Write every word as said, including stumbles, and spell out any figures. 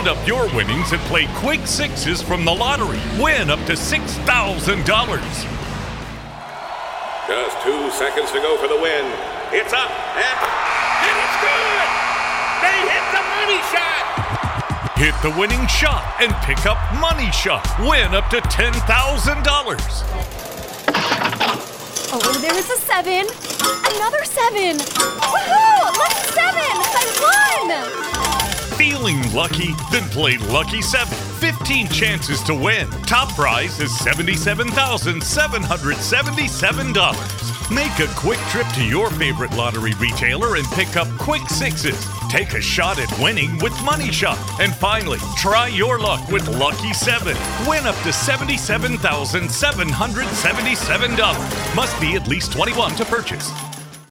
Round up your winnings and play Quick Sixes from the lottery. Win up to six thousand dollars. Just two seconds to go for the win. It's up, and, and it's good! They hit the money shot! Hit the winning shot and pick up Money Shot. Win up to ten thousand dollars. Oh, there is a seven. Another seven. Woohoo! Lucky seven! I won! Feeling lucky? Then play Lucky seven. fifteen chances to win. Top prize is seventy-seven thousand seven hundred seventy-seven dollars. Make a quick trip to your favorite lottery retailer and pick up Quick Sixes. Take a shot at winning with Money Shot. And finally, try your luck with Lucky seven. Win up to seventy-seven thousand seven hundred seventy-seven dollars. Must be at least twenty-one to purchase.